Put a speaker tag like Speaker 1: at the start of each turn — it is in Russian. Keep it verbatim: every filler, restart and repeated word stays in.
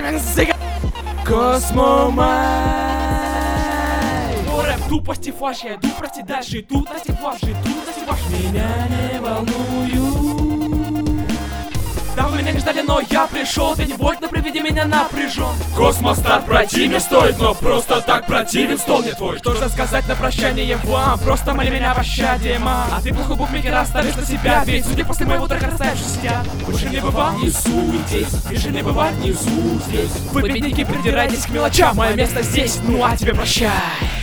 Speaker 1: Космомай. О, рэп, тупости флаш, я иду прости дальше. Тут на флаш, и тут на флаш. Меня не волнуют. Да вы меня не ждали, но я пришел. Ты не больно, приведи меня напряжен.
Speaker 2: Космостат противен стоит, но просто так противен стол не твой.
Speaker 1: Что же сказать на прощание вам? Просто моли меня пощаде, ма. А ты плохой букмекер оставишь на себя. Ведь судя после моего трека растаешь сидят. Больше не бывал внизу здесь, больше не бывать внизу здесь. Вы, бедняки, придирайтесь к мелочам. Мое место здесь, ну а тебе прощай.